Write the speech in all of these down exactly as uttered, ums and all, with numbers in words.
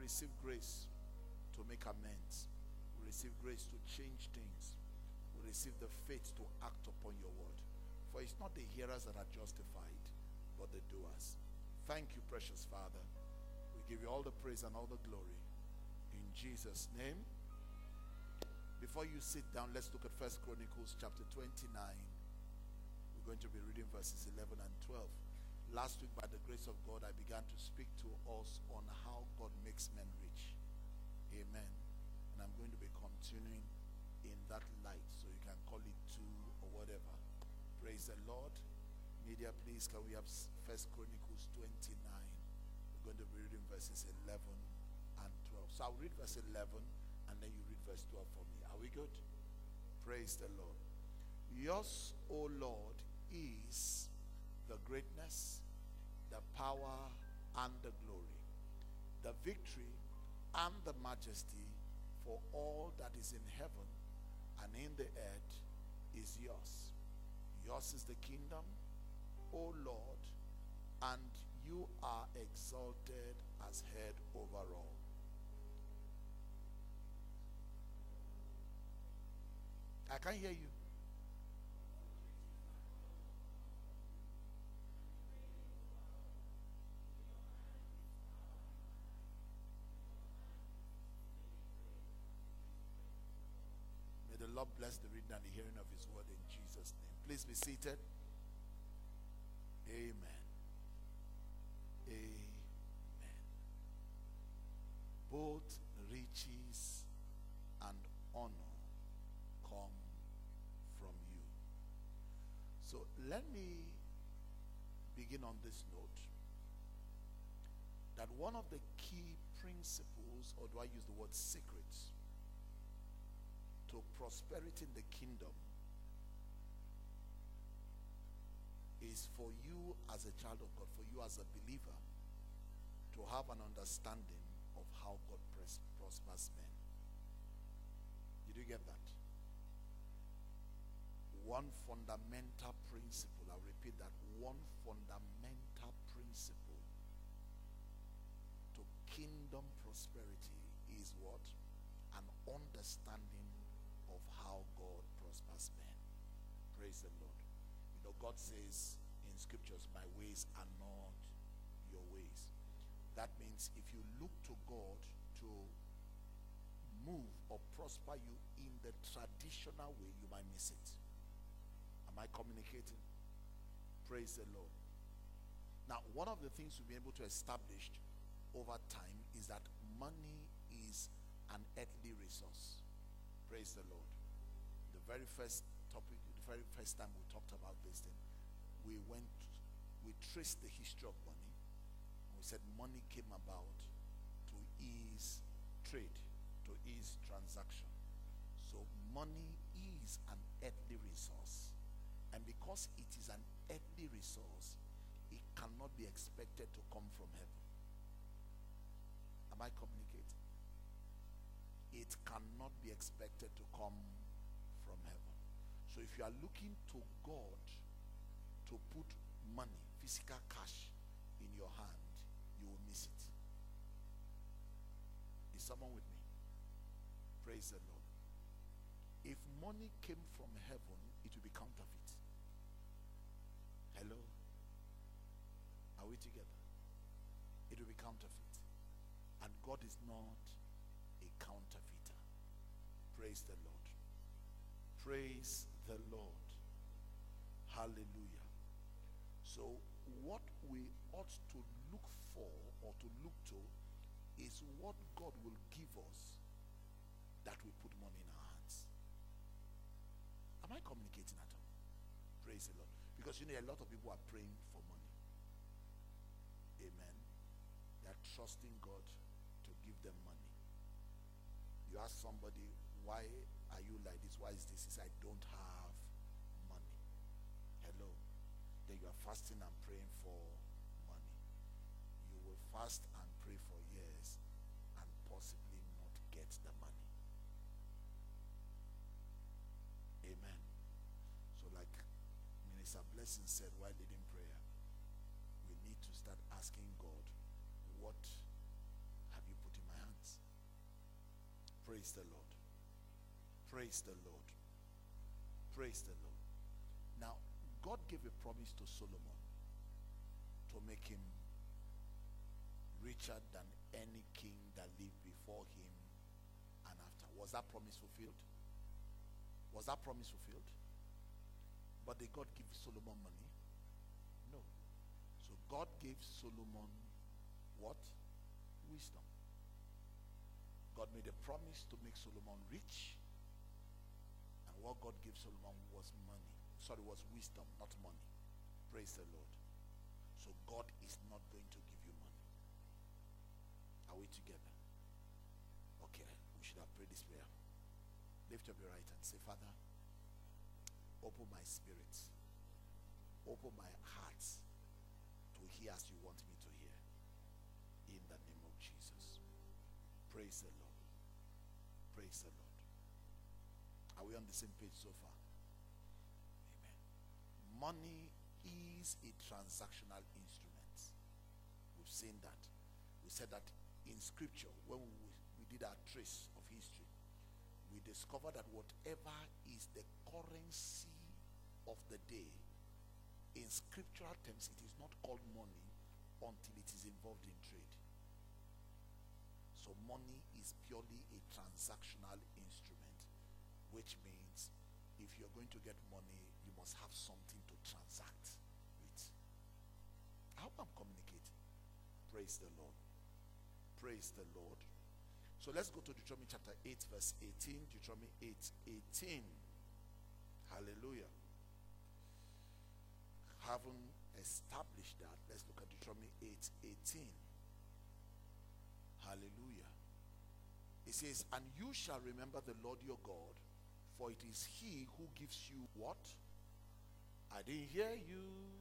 receive grace to make amends. We receive grace to change things. We receive the faith to act upon your word. For it's not the hearers that are justified, but the doers. Thank you, precious Father. We give you all the praise and all the glory. In Jesus' name. Before you sit down, let's look at First Chronicles chapter twenty-nine. We're going to be reading verses eleven and twelve. Last week, by the grace of God, I began to speak to us on how God makes men rich. Amen. And I'm going to be continuing in that light, so you can call it two or whatever. Praise the Lord. Media, please, can we have First Chronicles twenty-nine? We're going to be reading verses eleven and twelve. So I'll read verse eleven, and then you read verse twelve for me. Are we good? Praise the Lord. Yours, O Lord, is the greatness, the power, and the glory, the victory, and the majesty, for all that is in heaven and in the earth is yours. Yours is the kingdom, O Lord, and you are exalted as head over all. I can't hear you. May the Lord bless the reading and the hearing of his word in Jesus' name. Please be seated. Amen. Amen. Both riches and honor come from you. So let me begin on this note, that one of the key principles, or do I use the word secrets, to prosperity in the kingdom is for you as a child of God, for you as a believer, to have an understanding of how God pros prospers men. Did you get that? One fundamental principle, I'll repeat that, one fundamental principle to kingdom prosperity is what? An understanding of how God prospers men. Praise the Lord. You know, God says in scriptures, my ways are not your ways. That means if you look to God to move or prosper you in the traditional way, you might miss it. Am I communicating? Praise the Lord. Now, one of the things we'll be able to establish over time is that money is an earthly resource. Praise the Lord. The very first topic, the very first time we talked about this thing, we went, we traced the history of money. We said money came about to ease trade, to ease transaction. So money is an earthly resource. And because it is an earthly resource, it cannot be expected to come from heaven. Am I communicating? It cannot be expected to come from heaven. So if you are looking to God to put money, physical cash in your hand, you will miss it. Is someone with me? Praise the Lord. If money came from heaven, it will be counterfeit. Hello? Are we together? It will be counterfeit. And God is not a counterfeiter. Praise the Lord. Praise the Lord. Hallelujah. So what we ought to look for or to look to is what God will give us that we put money in our hands. Am I communicating at all? Praise the Lord. Because you know a lot of people are praying for money. Amen. They are trusting God to give them money. You ask somebody, why are you like this? Why is this? He says, I don't have money. Hello. Then you are fasting and praying for money. You will fast and pray for years and possibly not get the money. Amen. So like Minister Blessing said while leading prayer, we need to start asking God, what have you put in my Praise the Lord. Praise the Lord. Praise the Lord. Now, God gave a promise to Solomon to make him richer than any king that lived before him and after. Was that promise fulfilled? Was that promise fulfilled? But did God give Solomon money? No. So God gave Solomon what? Wisdom. God made a promise to make Solomon rich. And what God gave Solomon was money. Sorry, was wisdom, not money. Praise the Lord. So God is not going to give you money. Are we together? Okay, we should have prayed this prayer. Lift up your right hand. Say, Father, open my spirit. Open my heart to hear as you want me to hear. In the name of Jesus. Praise the Lord. Praise the Lord. Are we on the same page so far? Amen. Money is a transactional instrument. We've seen that. We said that in scripture, when we, we did our trace of history, we discovered that whatever is the currency of the day, in scriptural terms, it is not called money until it is involved in trade. So money is purely a transactional instrument, which means if you're going to get money, you must have something to transact with. I hope I'm communicating. Praise the Lord. Praise the Lord. So let's go to Deuteronomy chapter eight, verse eighteen. Deuteronomy eight, eighteen. Hallelujah. Haven't established that. Let's look at Deuteronomy eight, eighteen. Hallelujah. It says, and you shall remember the Lord your God, for it is he who gives you what? I didn't hear you.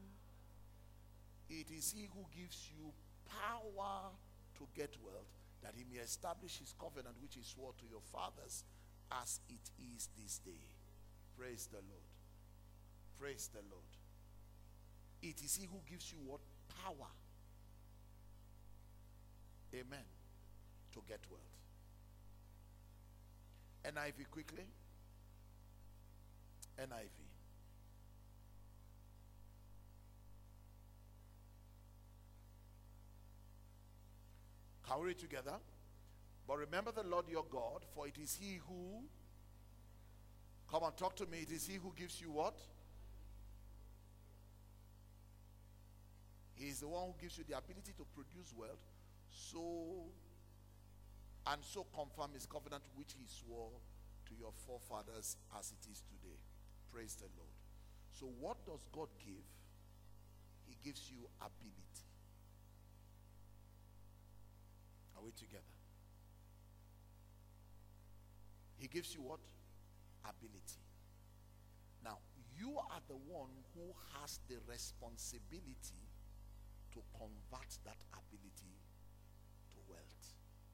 It is he who gives you power to get wealth, that he may establish his covenant which he swore to your fathers, as it is this day. Praise the Lord. Praise the Lord. It is he who gives you what? Power. Amen. To get wealth. N I V quickly. N I V. Can we read together? But remember the Lord your God, for it is he who, come on, talk to me. It is he who gives you what? He is the one who gives you the ability to produce wealth, so and so confirm his covenant which he swore to your forefathers as it is today. Praise the Lord. So what does God give? He gives you ability. Are we together? He gives you what? Ability. Now, you are the one who has the responsibility to convert that ability to wealth.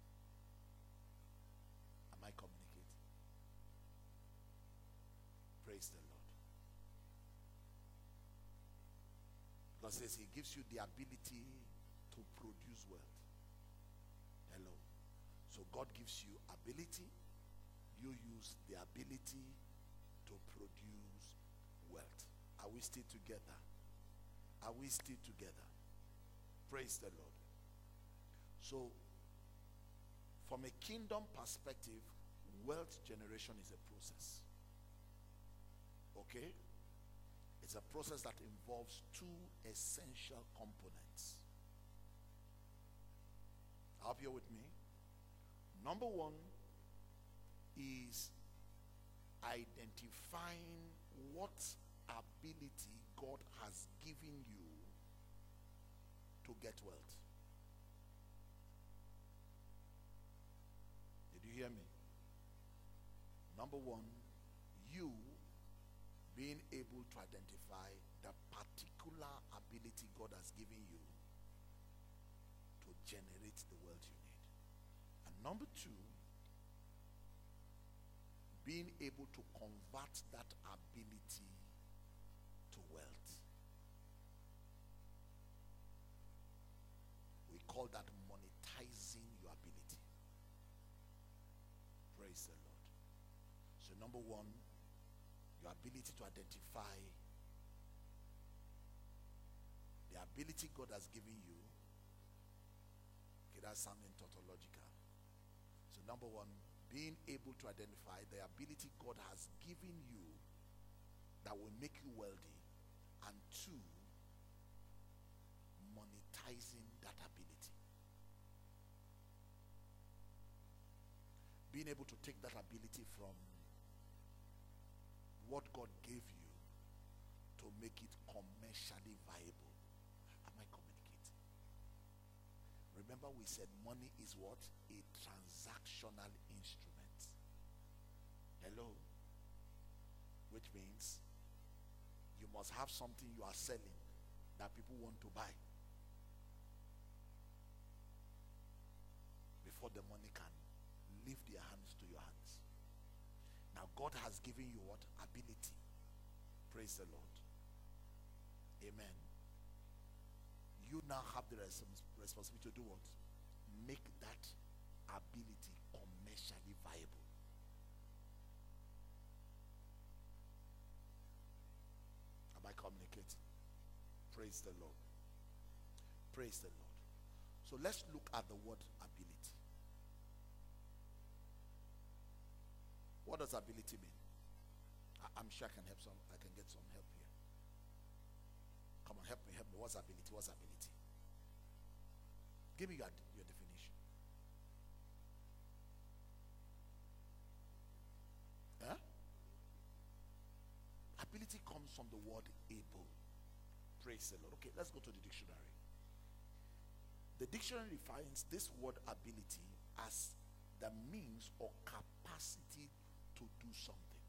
Am I communicating? Praise the Lord. God says he gives you the ability to produce wealth. Hello. So God gives you ability. You use the ability to produce wealth. Are we still together? Are we still together? Praise the Lord. So, from a kingdom perspective, wealth generation is a process. Okay? It's a process that involves two essential components. I hope you're with me. Number one is identifying what ability God has given you to get wealth. Did you hear me? Number one, you being able to identify the particular ability God has given you to generate the wealth you need. And number two, being able to convert that ability to wealth. We call that monetizing your ability. Praise the Lord. So number one, your ability to identify the ability God has given you. Okay, that's sounding tautological. So number one, being able to identify the ability God has given you that will make you wealthy. And two, monetizing that ability. Being able to take that ability from what God gave you to make it commercially viable. Am I communicating? Remember we said money is what? A transactional instrument. Hello? Which means you must have something you are selling that people want to buy before the money can leave their hands to your hands. Now God has given you what? Ability. Praise the Lord. Amen. You now have the res- responsibility to do what? Make that ability commercially viable. Am I communicating? Praise the Lord. Praise the Lord. So let's look at the word ability. What does ability mean? I, I'm sure I can help some. I can get some help here. Come on, help me, help me. What's ability? What's ability? Give me your, your definition. Huh? Ability comes from the word able. Praise the Lord. Okay, let's go to the dictionary. The dictionary defines this word ability as the means or capacity to do something.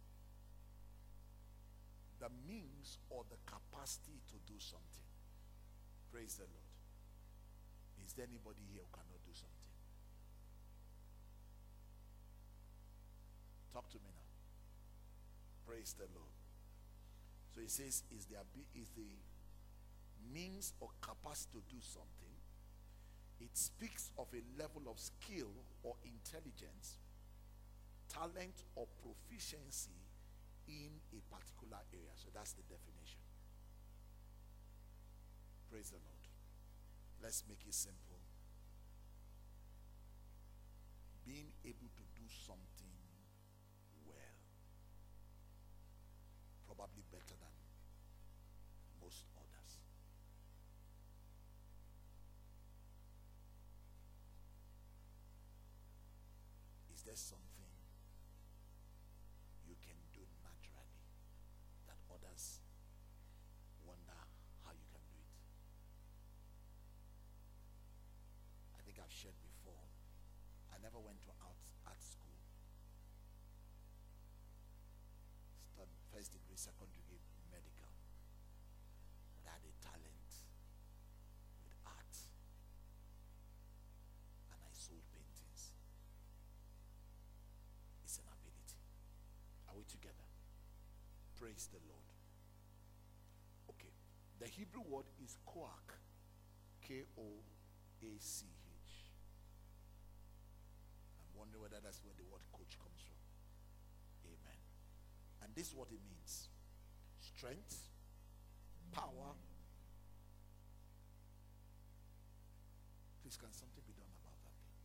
The means or the capacity to do something. Praise the Lord. Is there anybody here who cannot do something? Talk to me now. Praise the Lord. So it says, is the, is the means or capacity to do something. It speaks of a level of skill or intelligence, talent or proficiency in a particular area. So that's the definition. Praise the Lord. Let's make it simple. Being able to do something well. Probably better than most others. Is there something you can do naturally that others wonder how you can do it? I think I've shared before, I never went to art, art school. Studied first degree, second degree, medical. But I had a talent with art. And I sold paintings. It's an ability. Are we together? Praise the Lord. Okay. The Hebrew word is koach. K O A C H. I'm wondering whether that's where the word coach comes from. Amen. And this is what it means. Strength, power. Please, can something be done about that thing?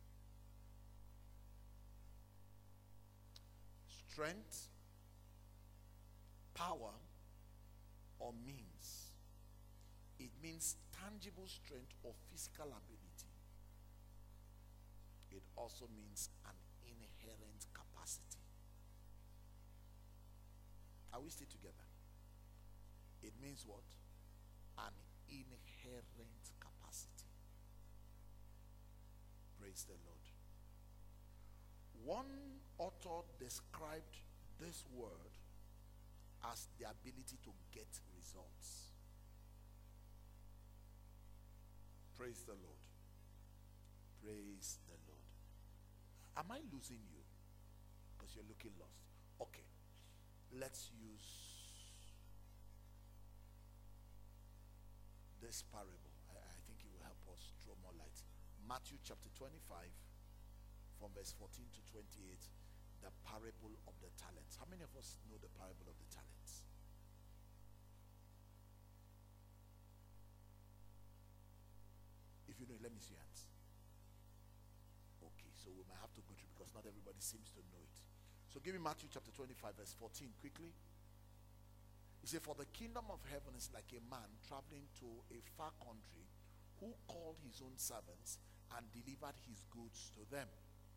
Strength, power, or means. It means tangible strength or physical ability. It also means an inherent capacity. Are we still together? It means what? An inherent capacity. Praise the Lord. One author described this word as the ability to get results. Praise the Lord. Praise the Lord. Am I losing you? Because you're looking lost. Okay. Let's use this parable. I, I think it will help us throw more light. Matthew chapter twenty-five, from verse fourteen to twenty-eight. the parable of the talents. How many of us know the parable of the talents? If you know it, let me see your hands. Okay, so we might have to go through because not everybody seems to know it. So give me Matthew chapter twenty-five verse fourteen quickly. He said, for the kingdom of heaven is like a man traveling to a far country, who called his own servants and delivered his goods to them.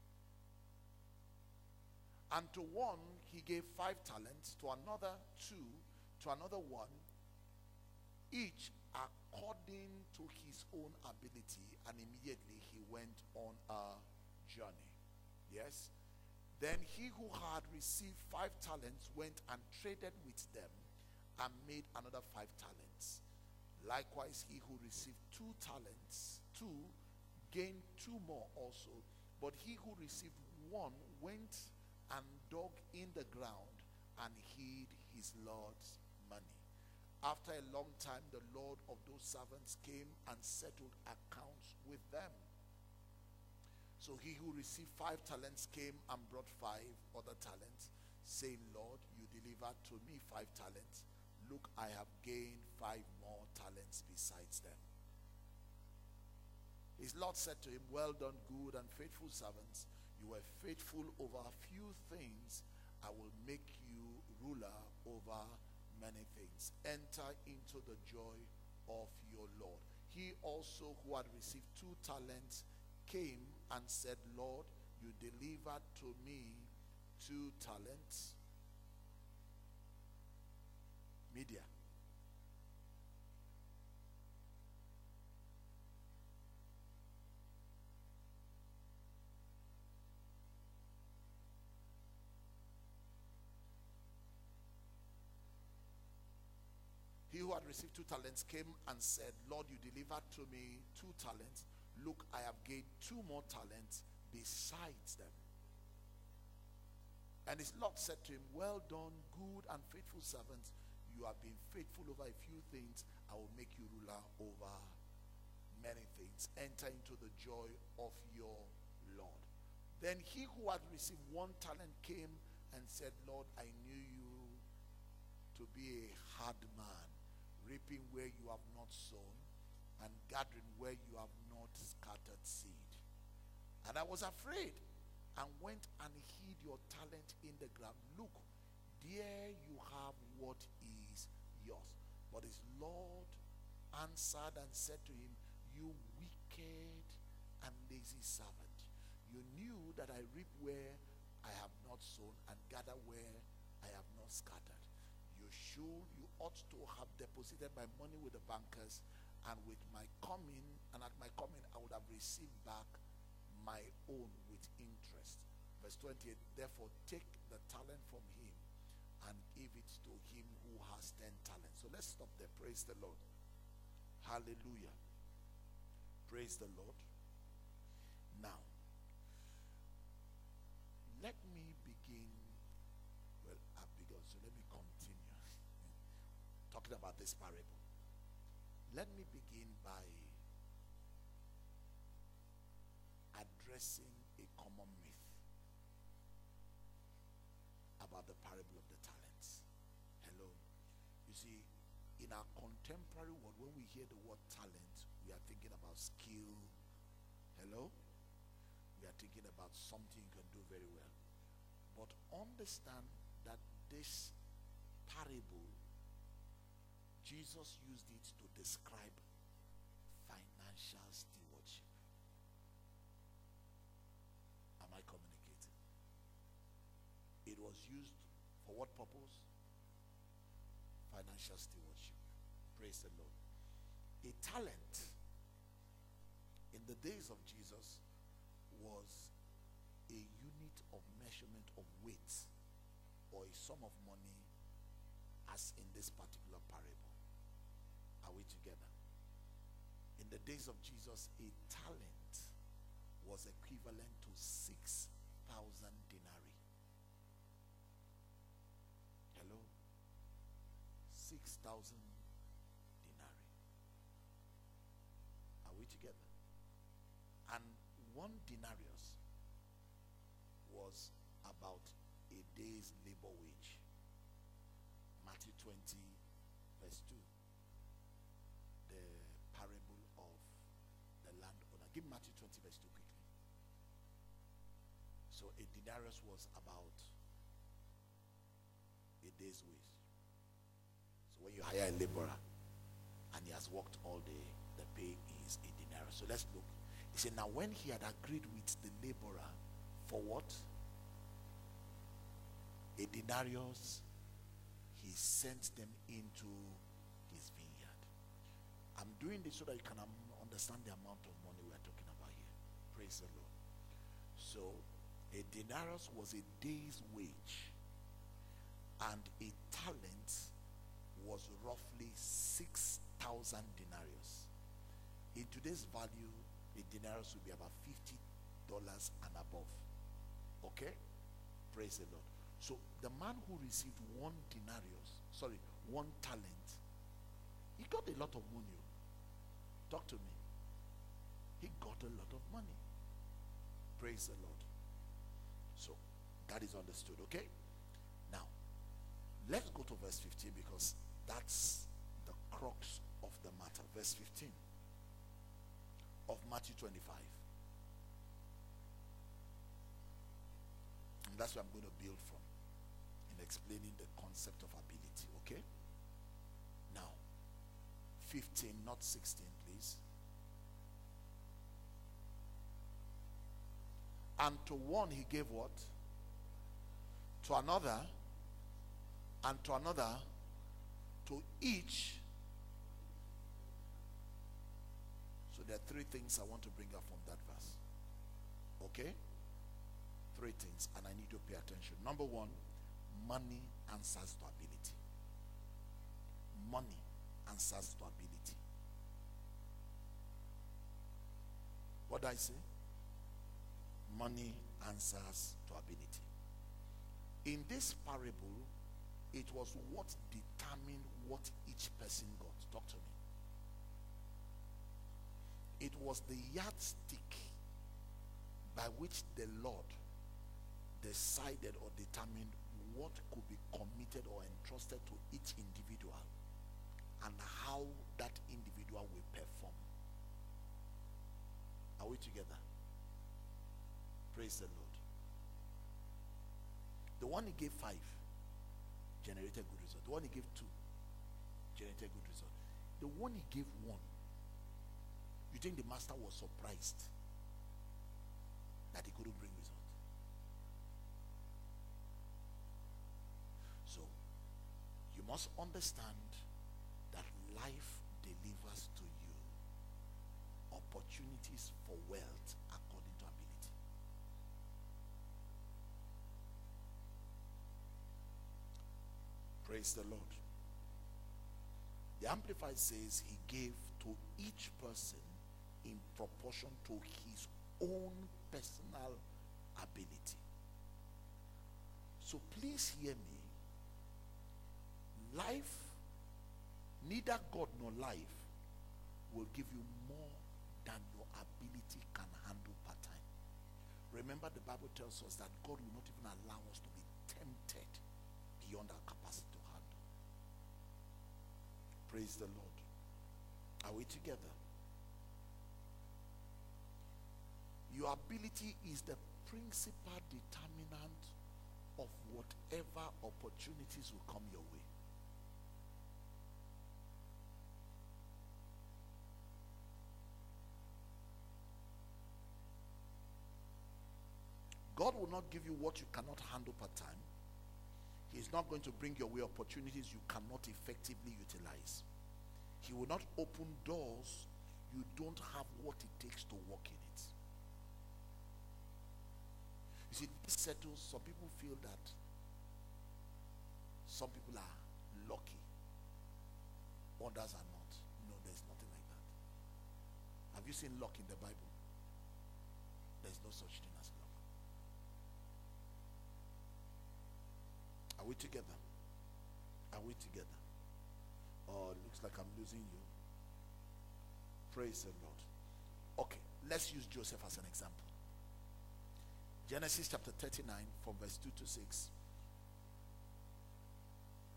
And to one he gave five talents, to another two, to another one, each according to his own ability, and immediately he went on a journey. Yes? Then he who had received five talents went and traded with them and made another five talents. Likewise, he who received two talents, two, gained two more also. But he who received one went and dug in the ground and hid his Lord's money. After a long time, the Lord of those servants came and settled accounts with them. So he who received five talents came and brought five other talents, saying, Lord, you delivered to me five talents. Look, I have gained five more talents besides them. His Lord said to him, well done, good and faithful servants. You were faithful over a few things. I will make you ruler over many things. Enter into the joy of your Lord. He also who had received two talents came and said, Lord, you delivered to me two talents. Media. He who had received two talents came and said, Lord, you delivered to me two talents. Look, I have gained two more talents besides them. And his Lord said to him, well done, good and faithful servant. You have been faithful over a few things. I will make you ruler over many things. Enter into the joy of your Lord. Then he who had received one talent came and said, Lord, I knew you to be a hard man, reaping where you have not sown and gathering where you have not scattered seed. And I was afraid and went and hid your talent in the ground. Look, there you have what is yours. But his Lord answered and said to him, you wicked and lazy servant, you knew that I reap where I have not sown and gather where I have not scattered. You should, you ought to have deposited my money with the bankers, and with my coming, and at my coming, I would have received back my own with interest. Verse twenty-eight, therefore take the talent from him and give it to him who has ten talents. So let's stop there. Praise the Lord. Hallelujah. Praise the Lord. Now, let me begin. Well, I've begun, so let me continue talking about this parable. Let me begin by addressing a common myth about the parable of the talents. Hello. You see, in our contemporary world, when we hear the word talent, we are thinking about skill. Hello. We are thinking about something you can do very well. But understand that this parable, Jesus used it to describe financial stewardship. Am I communicating? It was used for what purpose? Financial stewardship. Praise the Lord. A talent in the days of Jesus was a unit of measurement of weight, or a sum of money, as in this particular parable. Are we together? In the days of Jesus, a talent was equivalent to six thousand denarii. Hello? six thousand denarii. Are we together? And one denarius was about a day's labor wage. Matthew twenty, verse two. The parable of the landowner. Give Matthew twenty, verse two quickly. So a denarius was about a day's wage. So when you hire a laborer and he has worked all day, the pay is a denarius. So let's look. He said, now when he had agreed with the laborer for what? A denarius, he sent them into his vineyard. I'm doing this so that you can um, understand the amount of money we are talking about here. Praise the Lord. So a denarius was a day's wage, and a talent was roughly six thousand denarius. In today's value, a denarius would be about fifty dollars and above. Okay? Praise the Lord. So the man who received one denarius, sorry, one talent, he got a lot of money. Talk to me. He got a lot of money. Praise the Lord. So that is understood. Okay? Now, let's go to verse fifteen, because that's the crux of the matter. Verse fifteen of Matthew twenty-five. And that's where I'm going to build from in explaining the concept of ability. Okay? Now, fifteen, not sixteen, please. And to one he gave what? To another, and to another, to each. So there are three things I want to bring up from that verse. Okay? Three things, and I need to pay attention. Number one, money answers to ability. Money answers to ability. What did I say? Money answers to ability. In this parable, it was what determined what each person got. Talk to me. It was the yardstick by which the Lord decided or determined what could be committed or entrusted to each individual, and how that individual will perform. Are we together? Praise the Lord. The one he gave five generated good result. The one he gave two generated good result. The one he gave one, you think the master was surprised that he couldn't bring result? So you must understand that life delivers to you opportunities for wealth according to ability. Praise the Lord. The Amplified says he gave to each person in proportion to his own personal ability. So please hear me. Life, neither God nor life, will give you more than your ability can handle per time. Remember, the Bible tells us that God will not even allow us to be tempted beyond our capacity to handle. Praise the Lord. Are we together? Your ability is the principal determinant of whatever opportunities will come your way. God will not give you what you cannot handle per time. He is not going to bring your way opportunities you cannot effectively utilize. He will not open doors you don't have what it takes to walk in it. You see, this settles. Some people feel that some people are lucky, others are not. No, there's nothing like that. Have you seen luck in the Bible? There's no such thing as luck. Are we together? Are we together? Oh, it looks like I'm losing you. Praise the Lord. Okay, let's use Joseph as an example. Genesis chapter thirty-nine from verse two to six.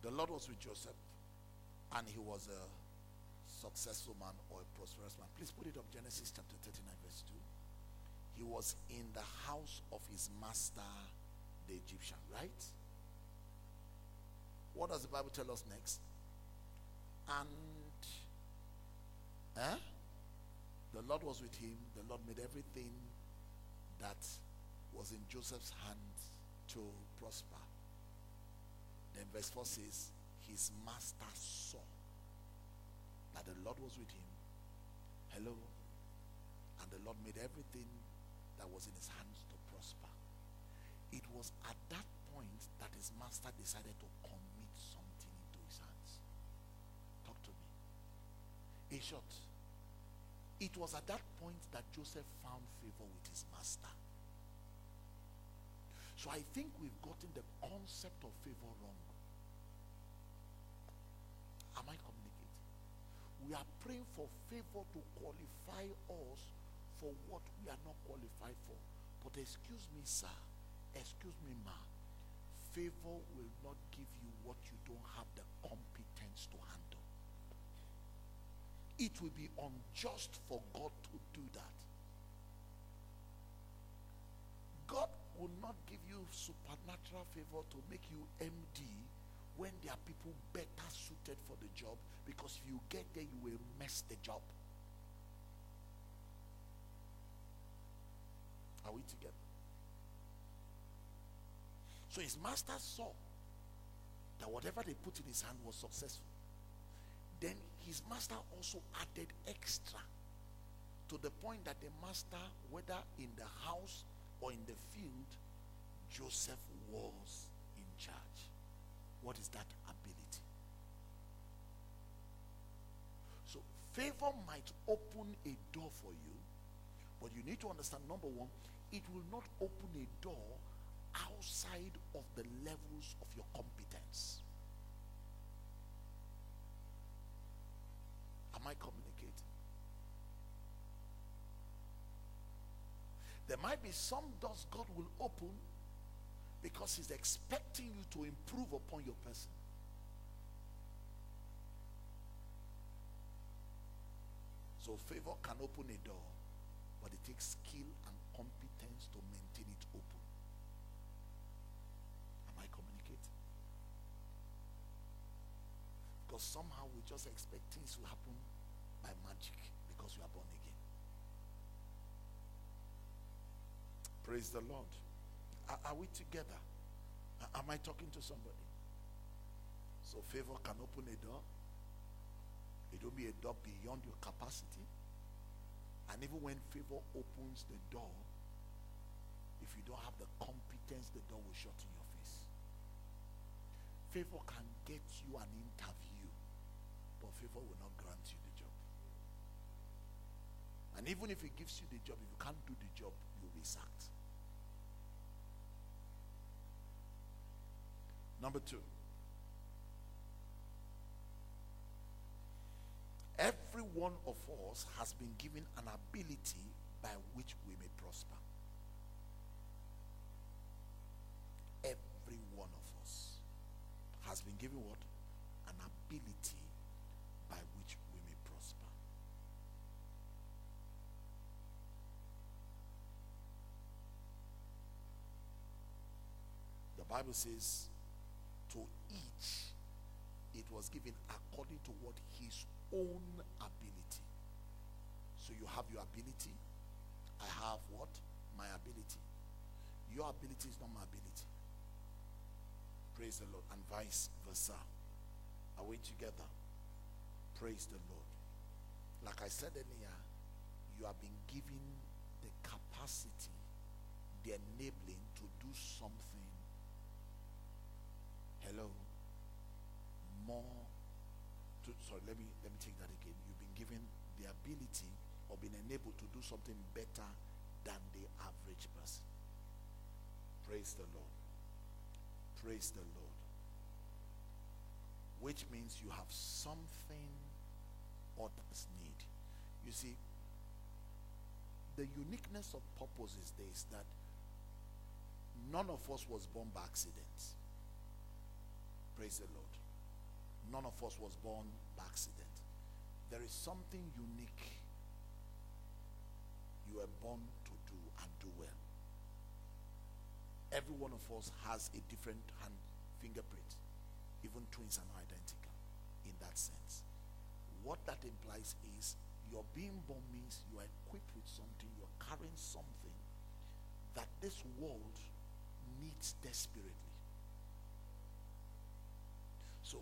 The Lord was with Joseph, and he was a successful man or a prosperous man. Please put it up, Genesis chapter thirty-nine, verse two. He was in the house of his master, the Egyptian, right? What does the Bible tell us next? And eh? the Lord was with him. The Lord made everything that was in Joseph's hands to prosper. Then verse four says, his master saw that the Lord was with him. Hello. And the Lord made everything that was in his hands to prosper. It was at that point that his master decided to commit something into his hands. Talk to me. In short, it was at that point that Joseph found favor with his master. So I think we've gotten the concept of favor wrong. Am I communicating? We are praying for favor to qualify us for what we are not qualified for. But excuse me, sir. Excuse me, ma. Favor will not give you what you don't have the competence to handle. It will be unjust for God to do that. God will not give you supernatural favor to make you M D when there are people better suited for the job, because if you get there, you will mess the job. Are we together? So his master saw that whatever they put in his hand was successful. Then his master also added extra, to the point that the master, whether in the house or in the field, Joseph was in charge. What is that ability? So favor might open a door for you, but you need to understand, number one, it will not open a door outside of the levels of your competence. Am I communicating? There might be some doors God will open because he's expecting you to improve upon your person. So favor can open a door, but it takes skill and competence to maintain it open. Am I communicating? Because somehow we just expect things to happen by magic because we are born again. Praise the Lord. Are, are we together? Am I talking to somebody? So favor can open a door. It will be a door beyond your capacity. And even when favor opens the door, if you don't have the competence, the door will shut in your face. Favor can get you an interview, but favor will not grant you the job. And even if it gives you the job, if you can't do the job, you'll be sacked. Number two, every one of us has been given an ability by which we may prosper. Every one of us has been given what? An ability by which we may prosper. The Bible says, to each it was given according to what his own ability. So you have your ability, I have what? My ability. Your ability is not my ability. Praise the Lord. And vice versa. Are we together? Praise the Lord. Like I said earlier, you have been given the capacity, the enabling to do something. Hello. More to, sorry, let me let me take that again. You've been given the ability or been enabled to do something better than the average person. Praise the Lord. Praise the Lord. Which means you have something others need. You see, the uniqueness of purpose is this, that none of us was born by accident. Praise the Lord. None of us was born by accident. There is something unique you were born to do and do well. Every one of us has a different hand fingerprint. Even twins are not identical in that sense. What that implies is your being born means you are equipped with something, you are carrying something that this world needs desperately. So,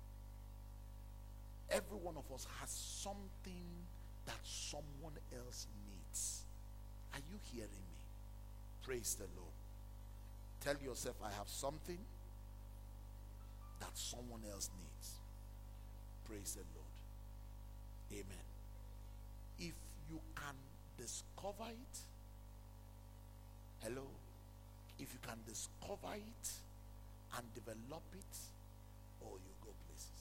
every one of us has something that someone else needs. Are you hearing me? Praise the Lord. Tell yourself, I have something that someone else needs. Praise the Lord. Amen. If you can discover it, hello, if you can discover it and develop it, oh, you go places.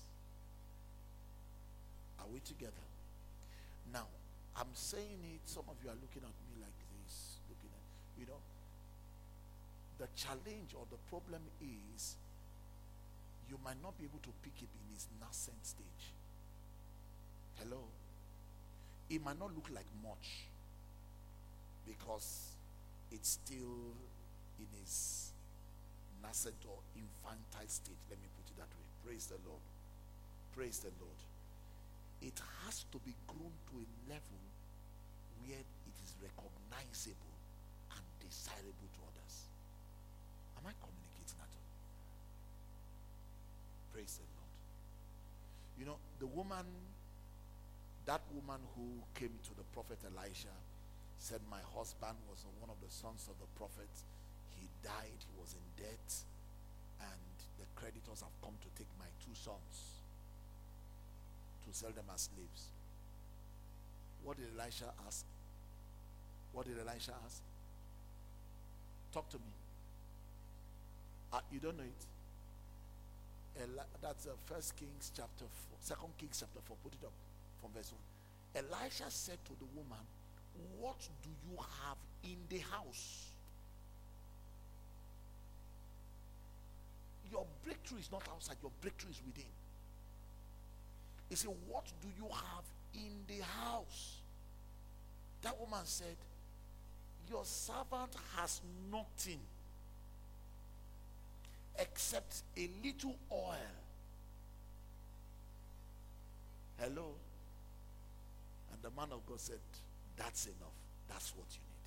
Are we together? Now, I'm saying it, some of you are looking at me like this, looking at, you know, the challenge or the problem is you might not be able to pick it in its nascent stage. Hello? It might not look like much because it's still in its nascent or infantile stage. Let me put it that way. Praise the Lord. Praise the Lord. It has to be grown to a level where it is recognizable and desirable to others. Am I communicating at all? Praise the Lord. You know, the woman, that woman who came to the prophet Elisha said, my husband was one of the sons of the prophet. He died, he was in debt, and the creditors have come to take my two sons to sell them as slaves. What did Elisha ask? What did Elisha ask? Talk to me. Uh, you don't know it? Eli- that's uh, First Kings chapter four, Second Kings chapter four. Put it up from verse one. Elisha said to the woman, what do you have in the house? Your breakthrough is not outside, your breakthrough is within. He said, what do you have in the house? That woman said, your servant has nothing except a little oil. Hello? And the man of God said, that's enough. That's what you need.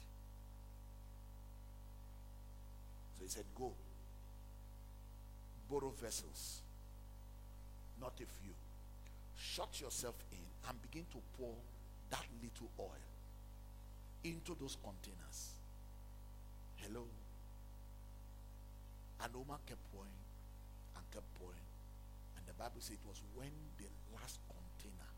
So he said, go. Borrow vessels, not a few. Shut yourself in and begin to pour that little oil into those containers. Hello? And the woman kept pouring and kept pouring. And the Bible says it was when the last container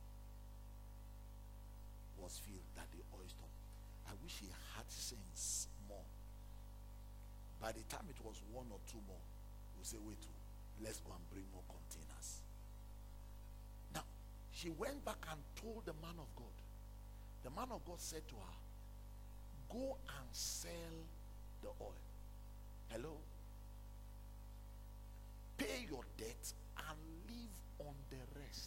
was filled that the oil stopped. I wish he had sense more. By the time it was one or two more, we'll say, wait, let's go and bring more containers. Now, she went back and told the man of God. The man of God said to her, go and sell the oil. Hello? Pay your debt and live on the rest.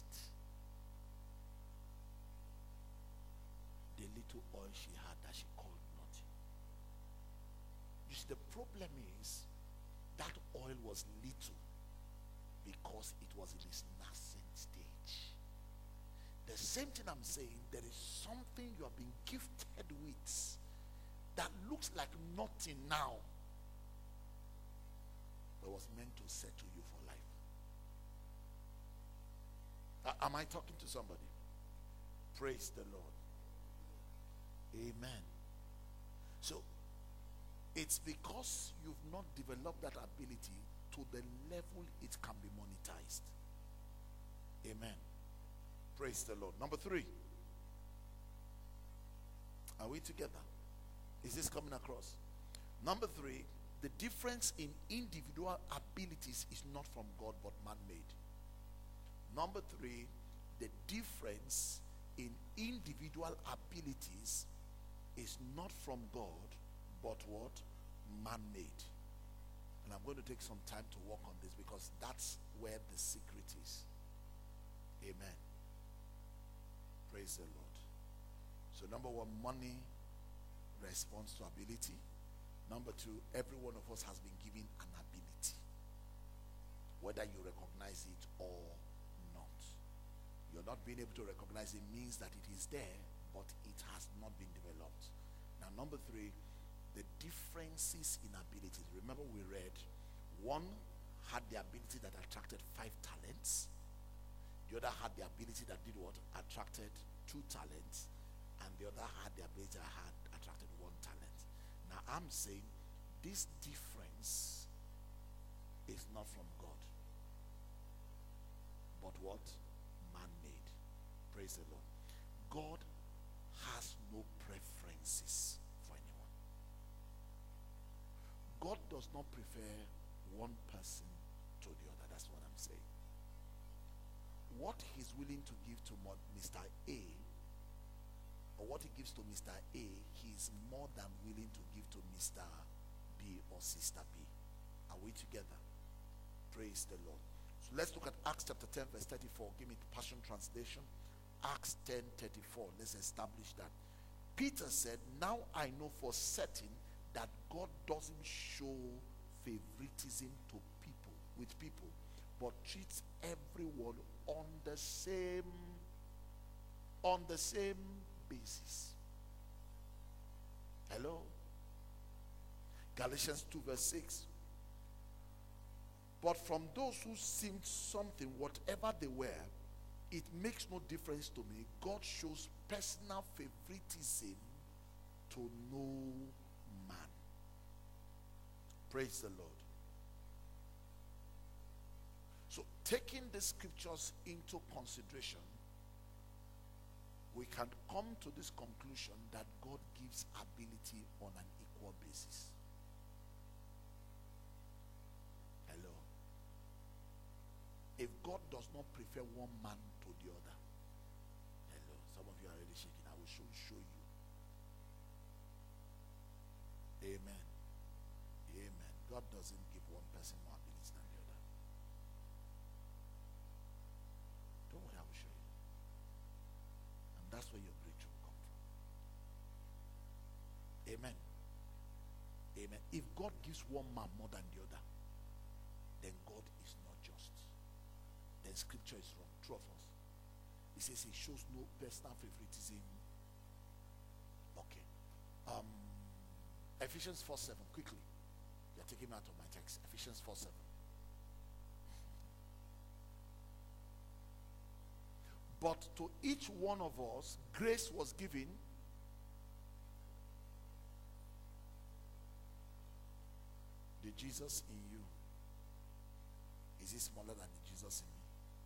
The little oil she had that she called nothing. You see, the problem is that oil was little because it was in its nascent stage. The same thing I'm saying, there is something you have been gifted with that looks like nothing now, but was meant to settle you for life. Uh, am I talking to somebody? Praise the Lord. Amen. So, it's because you've not developed that ability to the level it can be monetized. Amen. Praise the Lord. Number three. Are we together? Is this coming across? Number three, the difference in individual abilities is not from God but man-made. Number three, the difference in individual abilities is not from God but what? Man-made. And I'm going to take some time to work on this because that's where the secret is. Amen. Praise the Lord. So number one, money responds to ability. Number two, every one of us has been given an ability, whether you recognize it or not. You're not being able to recognize it means that it is there, but it has not been developed. Now, number three, the differences in abilities. Remember we read, one had the ability that attracted five talents. The other had the ability that did what? Attracted two talents. And the other had the ability that had attracted one talent. Now I'm saying this difference is not from God, but what? Man-made. Praise the Lord. God has no preferences for anyone. God does not prefer one person to the other. That's what I'm saying. What he's willing to give to Mister A, or what he gives to Mister A, he's more than willing to give to Mister B or Sister B. Are we together? Praise the Lord. So let's look at Acts chapter ten verse thirty-four. Give me the Passion Translation. Acts ten thirty-four. Let's establish that. Peter said, now I know for certain that God doesn't show favoritism to people, with people, but treats everyone on the same on the same basis. Hello? Galatians two verse six. But from those who seemed something, whatever they were, it makes no difference to me. God shows personal favoritism to no man. Praise the Lord. So taking the scriptures into consideration, we can come to this conclusion that God gives ability on an equal basis. Hello. If God does not prefer one man to the other, hello, some of you are already shaking. I will show, show you. Amen. Amen. God doesn't give one person more ability than the other. Don't worry, I will show you. And that's where your breakthrough will come from. Amen. Amen. If God gives one man more than the other, then God is not just. Then scripture is wrong. True of us. He says he shows no personal favoritism. Okay. Um, Ephesians four seven. Quickly. You're taking me out of my text. Ephesians four seven. But to each one of us, grace was given. The Jesus in you, is he smaller than the Jesus in me?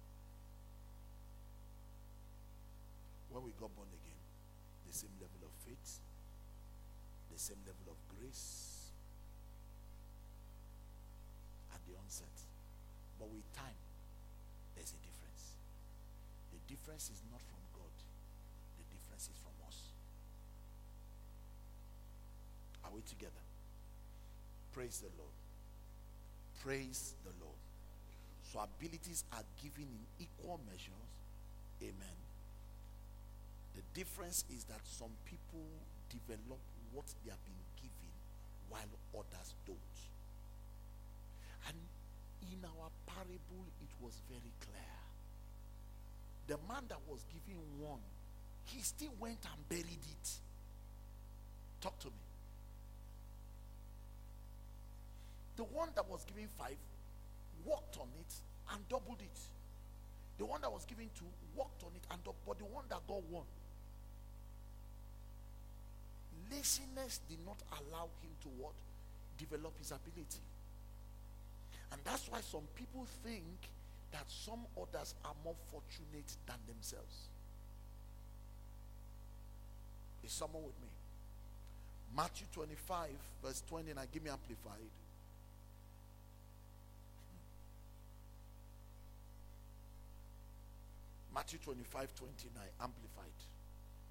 When we got born again, the same level of faith, the same level of grace at the onset. But with time, there's a difference. The difference is not from God. The difference is from us. Are we together? Praise the Lord. Praise the Lord. So abilities are given in equal measures. Amen. The difference is that some people develop what they have been given while others don't. And in our parable, it was very clear. The man that was given one, he still went and buried it. Talk to me. The one that was given five worked on it and doubled it. The one that was given two worked on it and doubled, but the one that got one, laziness did not allow him to what? Develop his ability. And that's why some people think that some others are more fortunate than themselves. Is someone with me? Matthew twenty-five verse twenty, now give me amplified. Matthew twenty-five twenty-nine, amplified.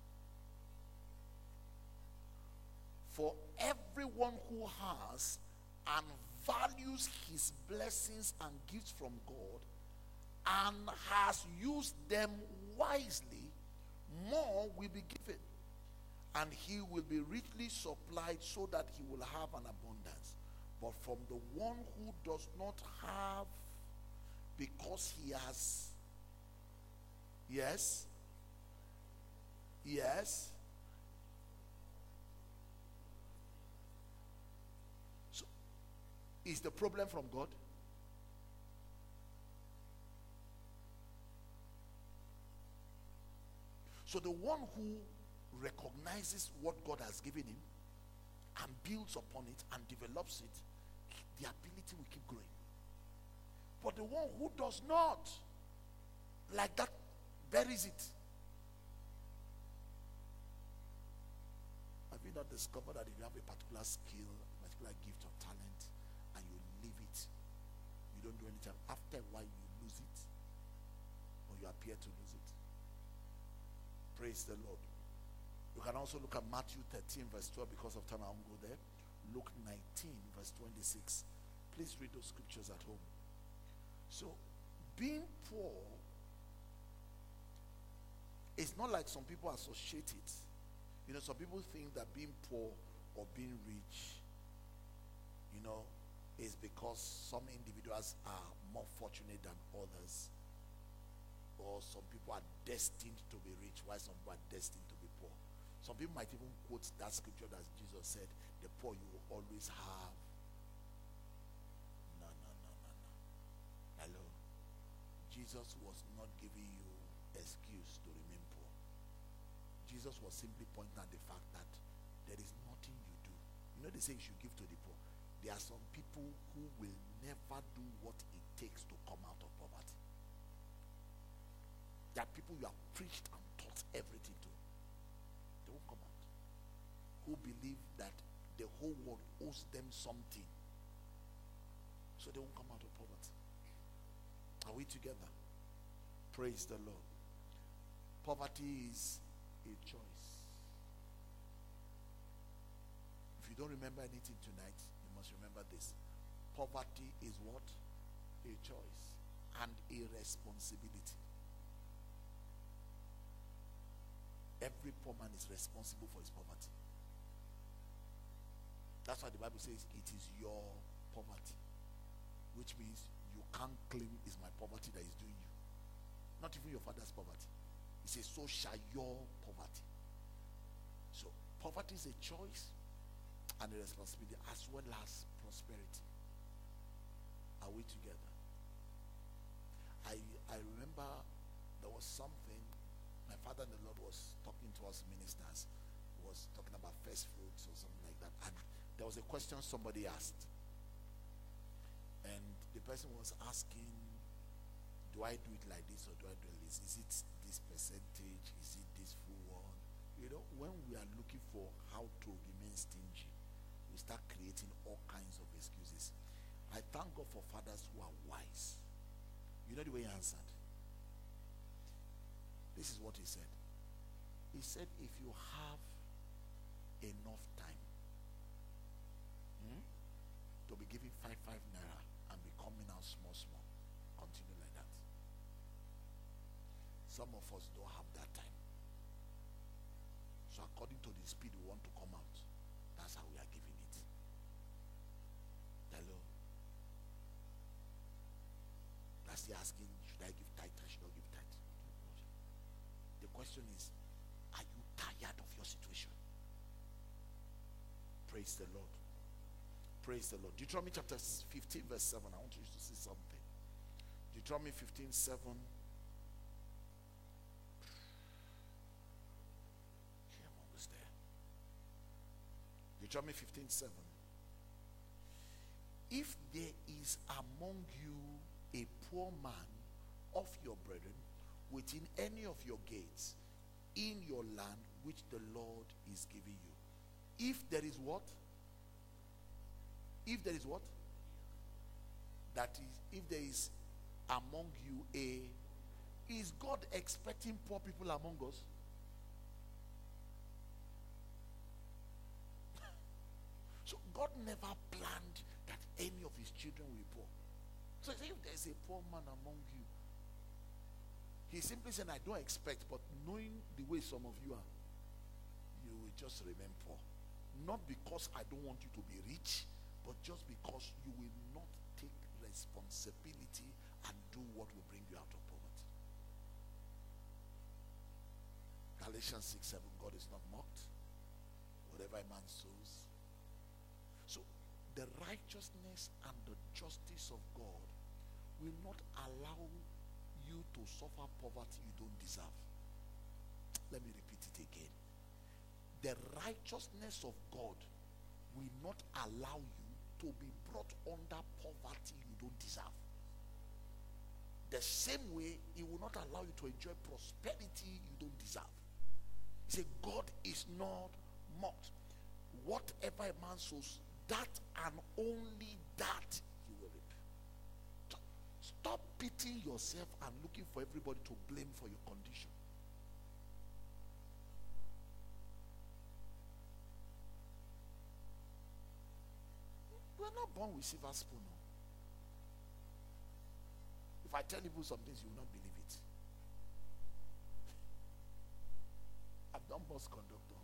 For everyone who has and values his blessings and gifts from God and has used them wisely, more will be given, and he will be richly supplied so that he will have an abundance. But from the one who does not have, because he has, yes, yes. So, is the problem from God? So the one who recognizes what God has given him and builds upon it and develops it, the ability will keep growing. But the one who does not, like that, buries it. Have you not discovered that if you have a particular skill, a particular gift or talent, and you leave it, you don't do anything, after a while you lose it, or you appear to lose it? Praise the Lord. You can also look at Matthew thirteen verse twelve, because of time I won't go there. Luke nineteen verse twenty-six. Please read those scriptures at home. So, being poor is not like some people associate it. You know, some people think that being poor or being rich, you know, is because some individuals are more fortunate than others. Or some people are destined to be rich, while some people are destined to be poor. Some people might even quote that scripture that Jesus said, the poor you will always have. No, no, no, no, no. Hello. Jesus was not giving you excuse to remain poor. Jesus was simply pointing at the fact that there is nothing you do. You know, they say you should give to the poor. There are some people who will never do what it takes to come out of poverty. There are people you have preached and taught everything to. They won't come out. Who believe that the whole world owes them something. So they won't come out of poverty. Are we together? Praise the Lord. Poverty is a choice. If you don't remember anything tonight, you must remember this. Poverty is what? A choice and a responsibility. Every poor man is responsible for his poverty. That's why the Bible says it is your poverty, which means you can't claim it's my poverty that is doing you. Not even your father's poverty. He says, so shall your poverty. So poverty is a choice and a responsibility, as well as prosperity. Are we together? I I remember there was something my father in the Lord was talking to us ministers, was talking about first fruits or something like that, and there was a question somebody asked, and the person was asking, do I do it like this or do I do it like this? Is it this percentage? Is it this full one? You know, when we are looking for how to remain stingy, we start creating all kinds of excuses. I thank God for fathers who are wise. You know the way he answered? This is what he said. He said, if you have enough time hmm, to be giving five, five naira and be coming out small, small, continue like that. Some of us don't have that time. So according to the speed we want to come out, that's how we are giving it. Hello? That's the asking, should I give tithe or should I give tithe? The question is, are you tired of your situation? Praise the Lord. Praise the Lord. Deuteronomy chapter fifteen verse seven. I want you to see something. Deuteronomy fifteen seven. Okay, I'm almost there. Deuteronomy fifteen seven. If there is among you a poor man of your brethren within any of your gates in your land which the Lord is giving you. If there is what? If there is what? That is, if there is among you a, is God expecting poor people among us? So God never planned that any of his children will be poor. So if there's a poor man among you, he's simply saying, I don't expect, but knowing the way some of you are, you will just remain poor. Not because I don't want you to be rich, but just because you will not take responsibility and do what will bring you out of poverty. Galatians six seven, God is not mocked. Whatever a man sows. So the righteousness and the justice of God will not allow you to suffer poverty you don't deserve. Let me repeat it again. The righteousness of God will not allow you to be brought under poverty you don't deserve. The same way, he will not allow you to enjoy prosperity you don't deserve. He said, God is not mocked. Whatever a man sows, that and only that you will reap. Stop pitying yourself and looking for everybody to blame for your condition. We are not born with silver spoon. No. If I tell you some things, you will not believe it. I've done bus conductor.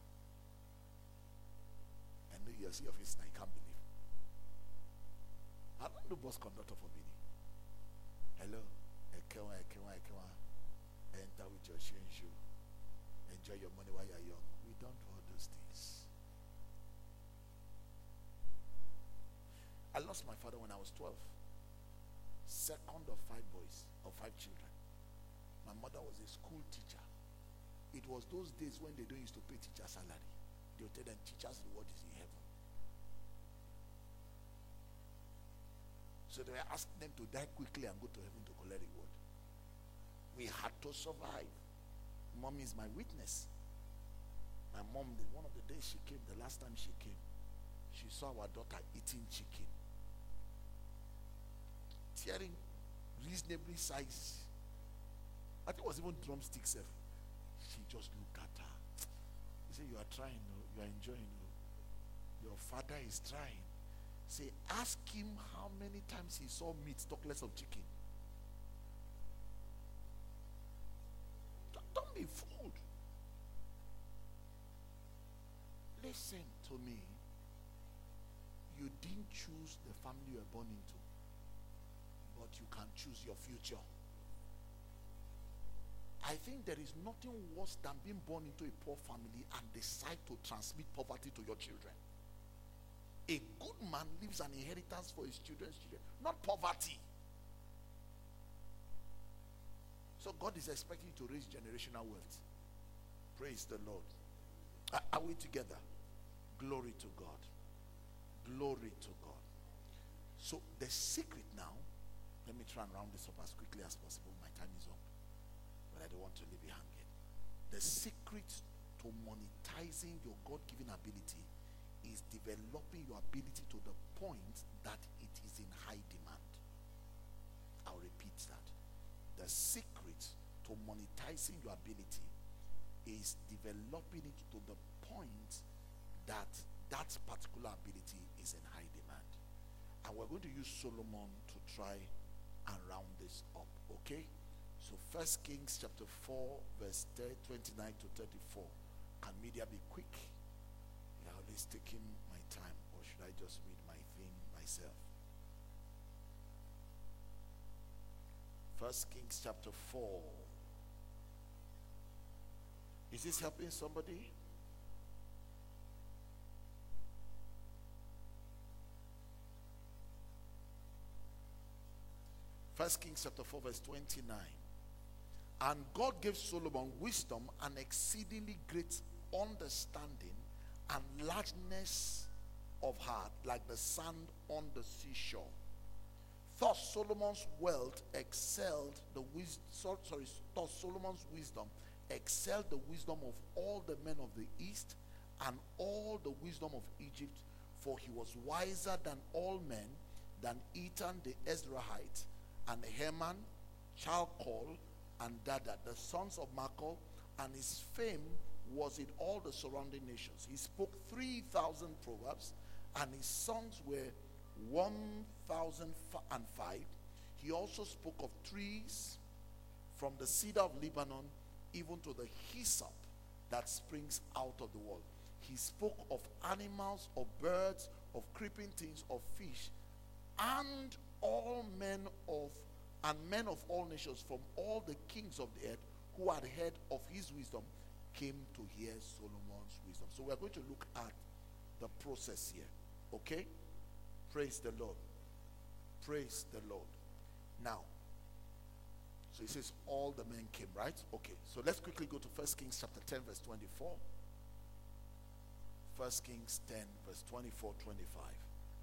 I know you see your face and I can't believe. I don't do bus conductor for Bini. Hello. Ekewa, ekewa, ekewa. Enter with your change shoe. Enjoy your money while you're young. We don't do all those things. I lost my father when I was twelve. Second of five boys, of five children. My mother was a school teacher. It was those days when they don't used to pay teacher salary. They would tell them teachers' reward is in heaven. So they were asking them to die quickly and go to heaven to collect reward. We had to survive. Mom is my witness. My mom, one of the days she came, the last time she came, she saw our daughter eating chicken. Tearing reasonably sized. I think it was even drumsticks. She just looked at her. He said, you are trying, no? You are enjoying, no? Your father is trying. Say, ask him how many times he saw meat, talk less of chicken. Don't, don't be fooled. Listen to me. You didn't choose the family you were born into, but you can choose your future. I think there is nothing worse than being born into a poor family and decide to transmit poverty to your children. A good man leaves an inheritance for his children's children, not poverty. So God is expecting you to raise generational wealth. Praise the Lord. Are, are we together? Glory to God. Glory to God. So the secret now, let me try and round this up as quickly as possible. My time is up, but I don't want to leave you hanging. The secret to monetizing your God-given ability is developing your ability to the point that it is in high demand. I'll repeat that. The secret to monetizing your ability is developing it to the point that that particular ability is in high demand. And we're going to use Solomon to try and round this up, okay? So First Kings chapter four, verse twenty-nine to thirty-four. Can media be quick? Yeah, always taking my time, or should I just read my thing myself? First Kings chapter four. Is this helping somebody? First Kings chapter four, verse twenty-nine. And God gave Solomon wisdom and exceedingly great understanding and largeness of heart, like the sand on the seashore. Thus Solomon's wealth excelled the wisdom. Sorry, thus Solomon's wisdom excelled the wisdom of all the men of the east and all the wisdom of Egypt, for he was wiser than all men, than Ethan the Ezrahite, and Heman, Chalcol, and Dada, the sons of Machol, and his fame was in all the surrounding nations. He spoke three thousand proverbs, and his songs were one thousand five, he also spoke of trees from the cedar of Lebanon even to the hyssop that springs out of the wall. He spoke of animals, of birds, of creeping things, of fish, and all men of and men of all nations from all the kings of the earth who had heard of his wisdom came to hear Solomon's wisdom. So we are going to look at the process here. Okay? Praise the Lord. Praise the Lord. Now, so he says all the men came, right? Okay. So let's quickly go to First Kings chapter ten verse twenty-four. First Kings ten verse twenty-four, twenty-five.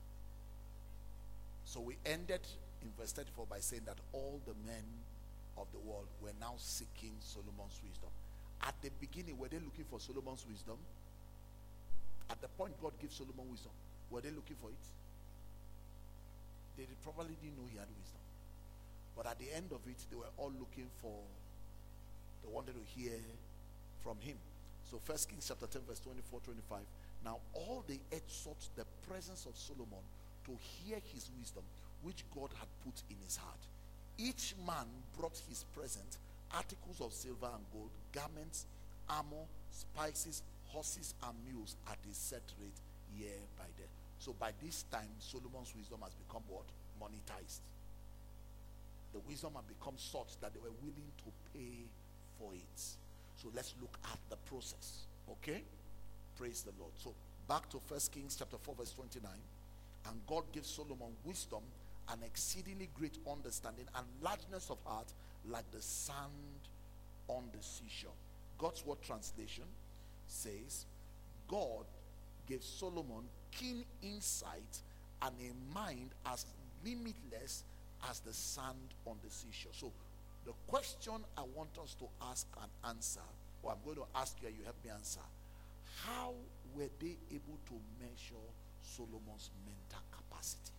So we ended in verse thirty-four by saying that all the men of the world were now seeking Solomon's wisdom. At the beginning, were they looking for Solomon's wisdom? At the point God gave Solomon wisdom, were they looking for it? They probably didn't know he had wisdom. But at the end of it, they were all looking for, they wanted to hear from him. So First Kings chapter ten verse twenty-four, twenty-five. Now all the earth sought the presence of Solomon to hear his wisdom, which God had put in his heart. Each man brought his present, articles of silver and gold, garments, armor, spices, horses and mules at a set rate year by day. So by this time, Solomon's wisdom has become what? Monetized. The wisdom had become such that they were willing to pay for it. So let's look at the process. Okay? Praise the Lord. So back to First Kings chapter four verse twenty-nine. And God gives Solomon wisdom and exceedingly great understanding and largeness of heart like the sand on the seashore. God's word translation says, God gave Solomon keen insight and a mind as limitless as the sand on the seashore. So the question I want us to ask and answer, or I'm going to ask you and you help me answer, how were they able to measure Solomon's mental capacity?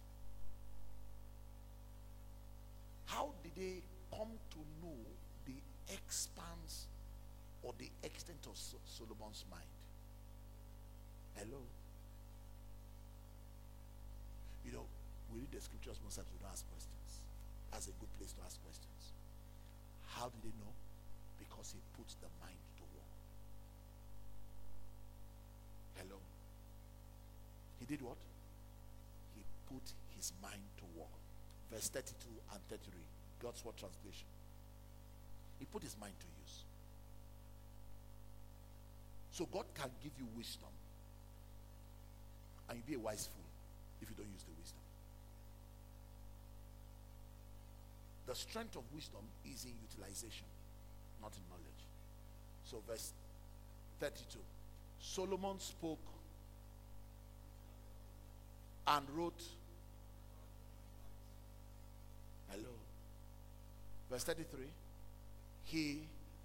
How did they come to know the expanse or the extent of so- Solomon's mind? Hello? You know, we read the scriptures most times, we don't ask questions. That's a good place to ask questions. How did they know? Because he puts the mind to work. Hello? He did what? He put his mind to work. Verse thirty-two and thirty-three, God's word translation. He put his mind to use. So God can give you wisdom, and you be a wise fool if you don't use the wisdom. The strength of wisdom is in utilization, not in knowledge. So verse thirty-two. Solomon spoke and wrote. Hello. Verse thirty-three. He.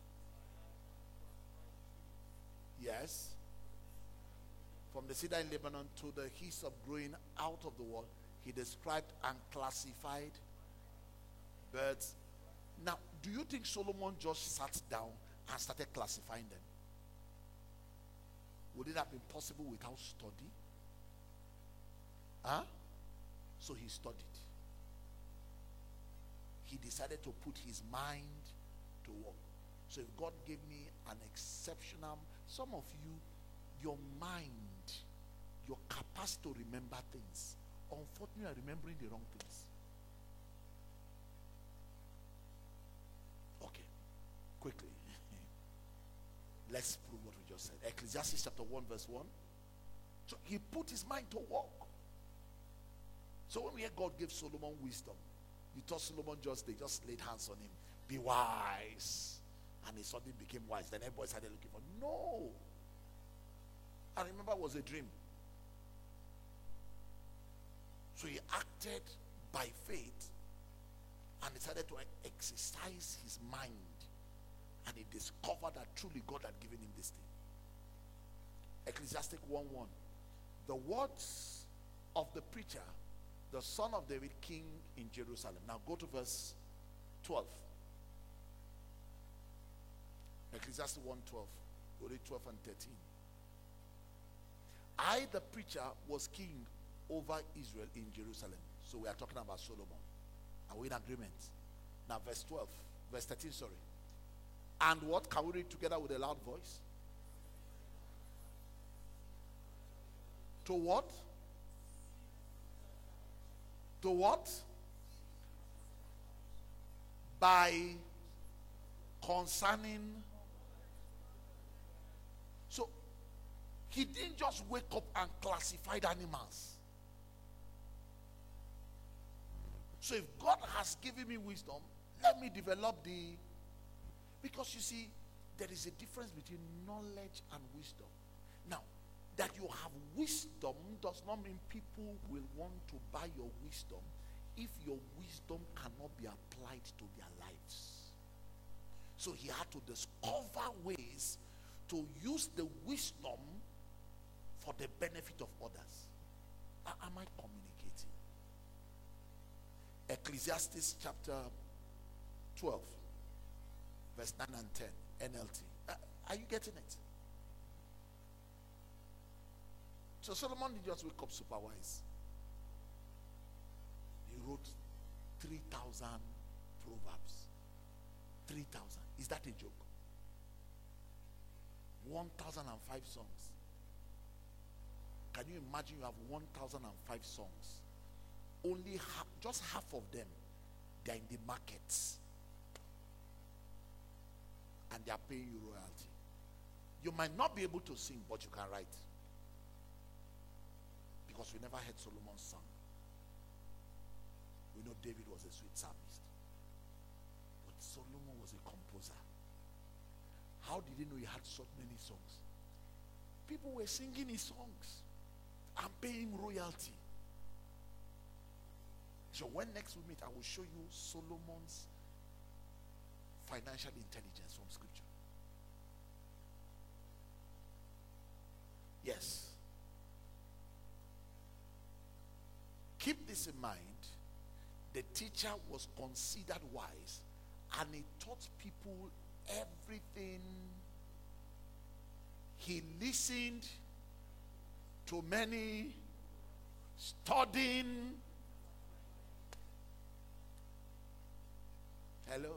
Yes. From the cedar in Lebanon to the hyssop growing out of the wall, he described and classified birds. Now, do you think Solomon just sat down and started classifying them? Would it have been possible without study? Huh? So he studied. He decided to put his mind to work. So if God gave me an exceptional, some of you, your mind, your capacity to remember things, unfortunately, are remembering the wrong things. Okay, quickly. Let's prove what we just said. Ecclesiastes chapter one verse one. So he put his mind to work. So when we hear God give Solomon wisdom, you thought Solomon just, they just laid hands on him. Be wise. And he suddenly became wise. Then everybody started looking for, no. I remember it was a dream. So he acted by faith and decided to exercise his mind. And he discovered that truly God had given him this thing. Ecclesiastes one one. The words of the preacher, the son of David, king in Jerusalem. Now go to verse twelve. Ecclesiastes one twelve. Go to twelve and thirteen. I, the preacher, was king over Israel in Jerusalem. So we are talking about Solomon. Are we in agreement? Now verse twelve, verse thirteen, sorry. And what can we read together with a loud voice? To what? To what? By concerning. So he didn't just wake up and classify the animals. So if God has given me wisdom, let me develop the, because you see, there is a difference between knowledge and wisdom. Now, that you have wisdom does not mean people will want to buy your wisdom if your wisdom cannot be applied to their lives. So he had to discover ways to use the wisdom for the benefit of others. Am I communicating? Ecclesiastes chapter twelve, verse nine and ten, N L T. Uh, are you getting it? So Solomon did just wake up super wise. He wrote three thousand proverbs. three thousand. Is that a joke? one thousand five songs. Can you imagine you have one thousand five songs? Only half, just half of them, they are in the markets. And they are paying you royalty. You might not be able to sing, but you can write. Because we never heard Solomon's song. We know David was a sweet psalmist. But Solomon was a composer. How did he know he had so many songs? People were singing his songs and paying him royalty. So when next we meet, I will show you Solomon's financial intelligence from scripture. Yes. Keep this in mind. The teacher was considered wise, and he taught people everything. He listened to many, studying. Hello.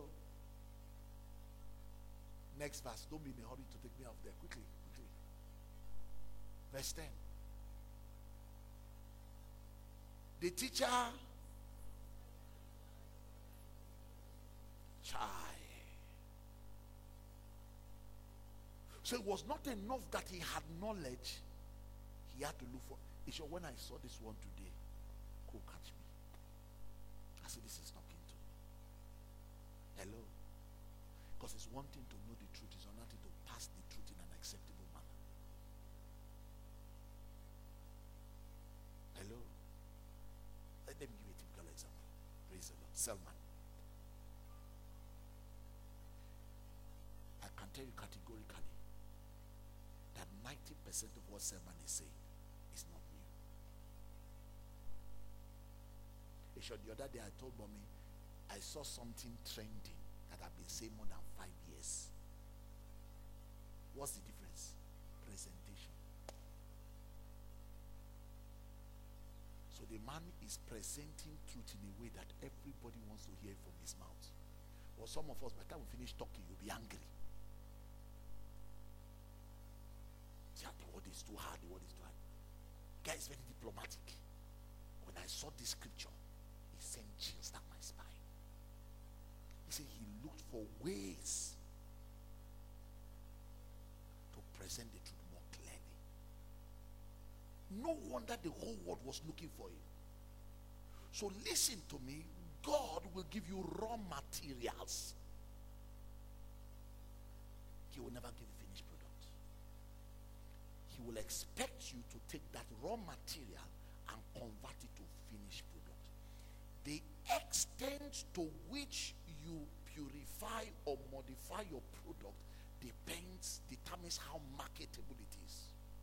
Next verse. Don't be in a hurry to take me off there. Quickly, quickly. Verse ten. The teacher, chai. So it was not enough that he had knowledge. He had to look for. He said, when I saw this one today, go catch me. I said, this is talking to me. Hello. Because it's one thing to know the truth, it's another thing to pass the truth in an acceptable manner. Hello. Let me give you a typical example. Praise the Lord. Selman. I can tell you categorically that ninety percent of what Selman is saying is not new. He showed the other day, I told Mommy, I saw something trending that I've been saying more than five years. What's the difference? Presentation. So the man is presenting truth in a way that everybody wants to hear from his mouth. Or some of us, by the time we finish talking, you'll be angry. Yeah, the word is too hard, the word is too hard. Guy is very diplomatic. When I saw this scripture, he sent chills down my spine. He said he looked for ways to present the truth more clearly. No wonder the whole world was looking for him. So listen to me. God will give you raw materials. He will never give you finished product. He will expect you to take that raw material and convert it to finished product. The extent to which you purify or modify your product depends, determines how marketable it is.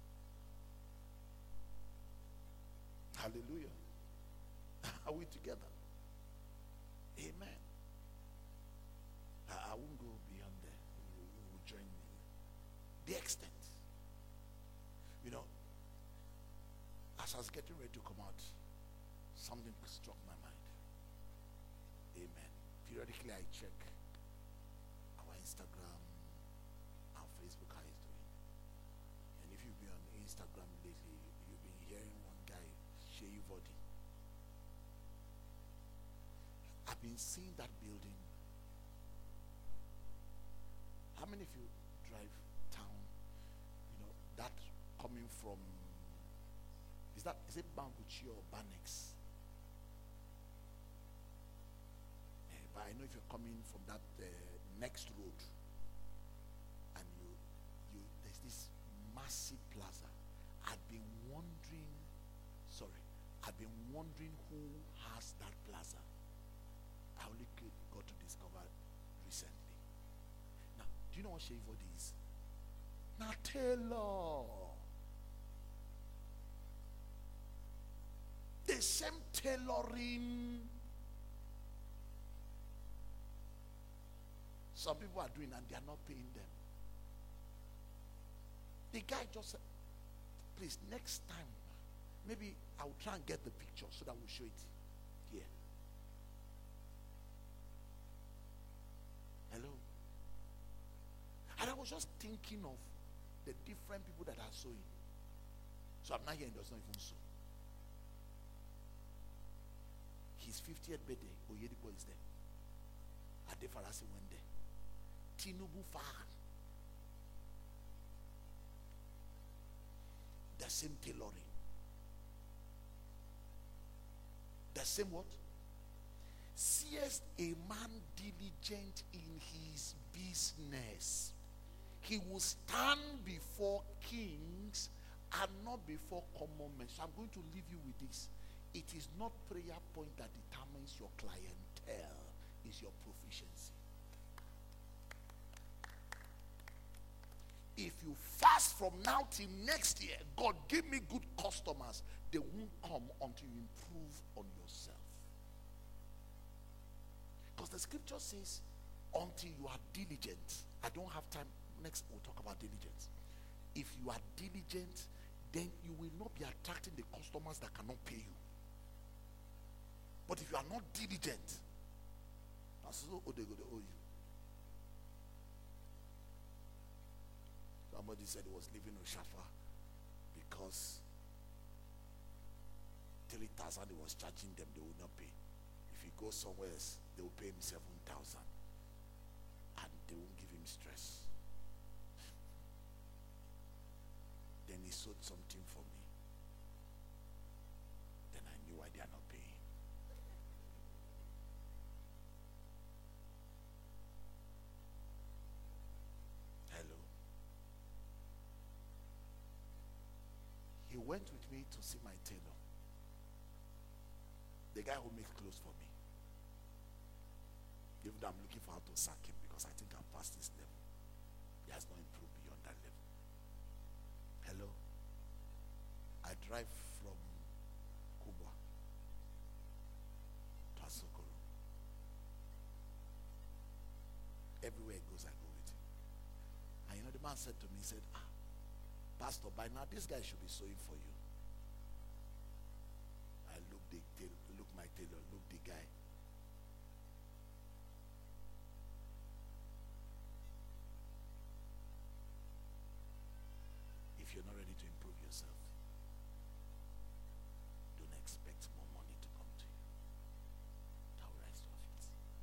Hallelujah. Are we together? Amen. I, I won't go beyond there. You, you will join me. The extent. You know, as As I was getting ready to come out, something struck my mind. Amen. Periodically I check our Instagram, our Facebook, how it's doing. And if you've been on Instagram lately, you've been hearing one guy, Shea Vodi. I've been seeing that building. How many of you drive town? You know, that coming from, is that, is it Banguchi or Banex? Eh, but I know if you're coming from that uh, next road, and you, you, there's this massive plaza. I've been wondering, sorry, I've been wondering who has that plaza. I only got to discover recently. Now, do you know what Shea Vodi is? Now, tailor. The same tailoring some people are doing, and they are not paying them. The guy just said, please, next time, maybe I'll try and get the picture so that we'll show it here. Hello? And I was just thinking of the different people that are sewing. So I'm not here and does not even sew. His fiftieth birthday, Oyedipo is there. Adefarasi went there. Tinubu Fahan. The same tailoring. The same what? Seest a man diligent in his business, he will stand before kings and not before common men. So I'm going to leave you with this. It is not prayer point that determines your clientele, is your proficiency. If you fast from now till next year, God give me good customers, they won't come until you improve on yourself. Because the scripture says, until you are diligent. I don't have time. Next we'll talk about diligence. If you are diligent, then you will not be attracting the customers that cannot pay you. But if you are not diligent, that's so oh, they go to owe you. Somebody said he was living in Shafa because three thousand he was charging them, they would not pay. If he goes somewhere else, they will pay him seven thousand, and they won't give him stress. Then he sold something for me. Then I knew why they are not paying. Hello. He went with me to see my tailor. The guy who makes clothes for me. Even though I'm looking for how to sack him because I think I'm past this level. He has not improved beyond that level. Hello? I drive from Kubwa to Asokoro. Everywhere he goes, I go with him. And you know, the man said to me, he said, ah, Pastor, by now this guy should be sewing for you. I look the look my tailor, look the guy. If you're not ready to improve yourself, don't expect more money to come to you. That will rise to our feet.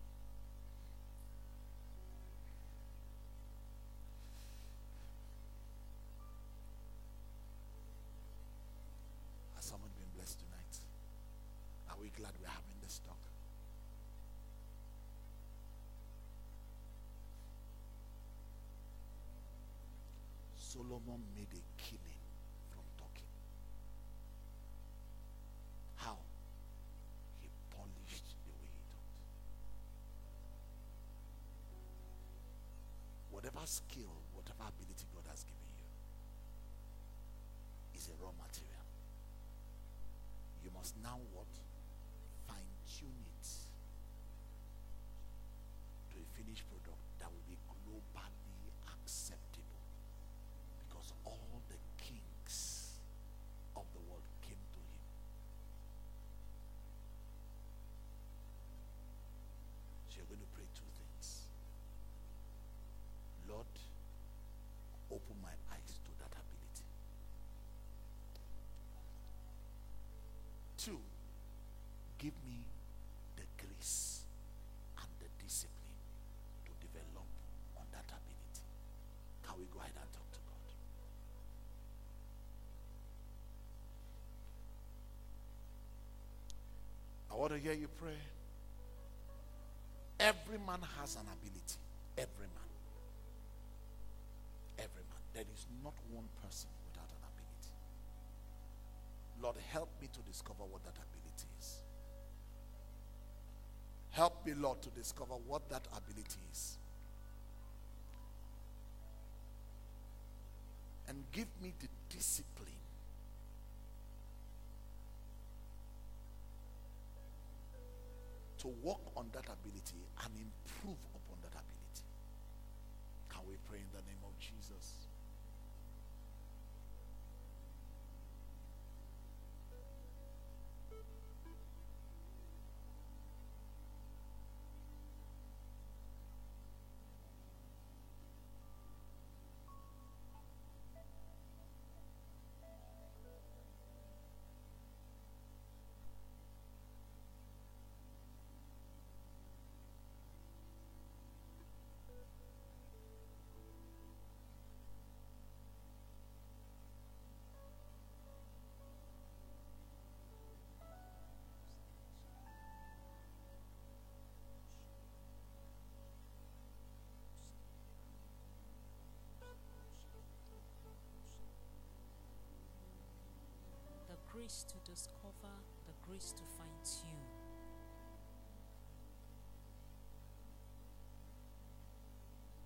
Has someone been blessed tonight? Are we glad we're having this talk? Solomon made a killing from talking. How? He polished the way he talked. Whatever skill, whatever ability God has given you is a raw material. You must now what? Fine-tune it to a finished product that will be globally acceptable. Because all the kings of the world came to two, give me the grace and the discipline to develop on that ability. Can we go ahead and talk to God? I want to hear you pray. Every man has an ability. Every man. Every man. There is not one person without an ability. Lord, help me to discover what that ability is. Help me, Lord, to discover what that ability is. And give me the discipline to work on that ability and improve upon that ability. Can we pray in the name of Jesus? The grace to discover, the grace to fine tune.